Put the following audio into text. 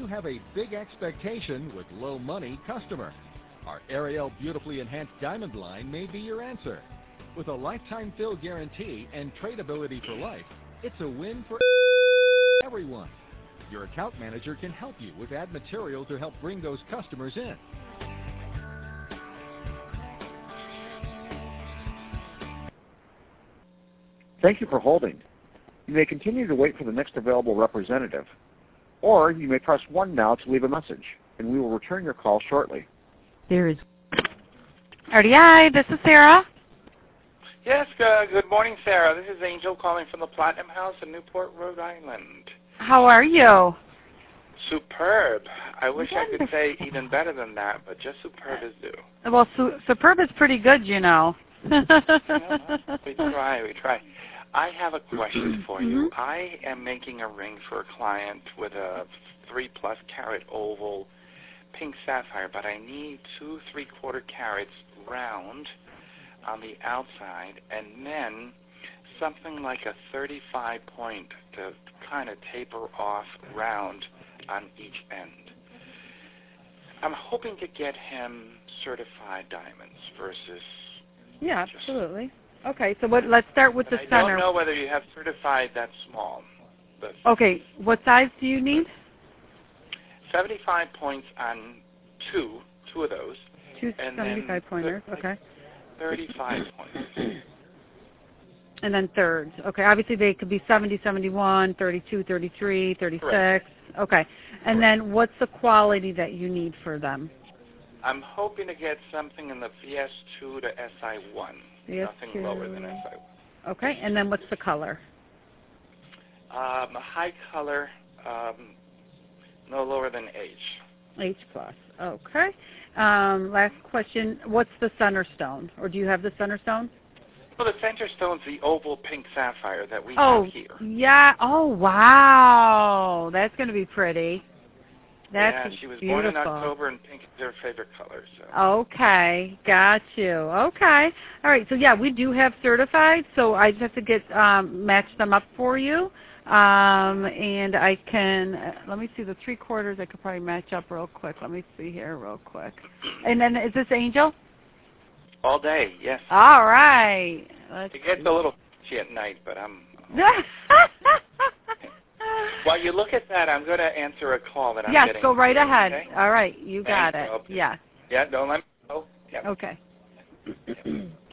you have a big expectation with low money customer? Our Ariel Beautifully Enhanced Diamond line may be your answer. With a lifetime fill guarantee and tradability for life, it's a win for everyone. Your account manager can help you with ad material to help bring those customers in. Thank you for holding. You may continue to wait for the next available representative, or you may press 1 now to leave a message, and we will return your call shortly. There is RDI, this is Sarah. Yes, good morning, Sarah. This is Angel calling from the Platinum House in Newport, Rhode Island. How are you? Superb. I wish I could say even better than that, but just superb is due. Well, superb is pretty good, you know. We try. I have a question for you. I am making a ring for a client with a 3+ carat oval pink sapphire, but I need 2 3/4 carats round on the outside, and then something like a 35 point to kind of taper off round on each end. I'm hoping to get him certified diamonds versus... Yeah, absolutely. Okay, so let's start with the center. I don't know whether you have certified that small. But okay, what size do you need? 75 points on two of those. Two 75 pointers, okay. 35 points. And then thirds. Okay, obviously they could be 70, 71, 32, 33, 36. Correct. Okay. And then what's the quality that you need for them? I'm hoping to get something in the VS2 to SI1. VS2. Nothing lower than SI1. Okay, and then what's the color? A high color, no lower than H. H+. Okay. Last question. What's the center stone? Or do you have the center stone? Well, the center stone's the oval pink sapphire that we have here. Yeah. Oh, wow. That's going to be pretty. That's she was beautiful. Born in October, and pink is her favorite color. So. Okay. Got you. Okay. All right. So, yeah, we do have certified, so I just have to get match them up for you. And I can, let me see, the 3/4 I could probably match up real quick. Let me see here real quick. And then is this Angel? All day, yes. All right. It gets a little itchy at night, but I'm... While you look at that, I'm going to answer a call that I'm getting. Yes, go right ahead. Okay? All right, you got it. Thanks, Yeah. Yeah, don't let me go. Yep. Okay.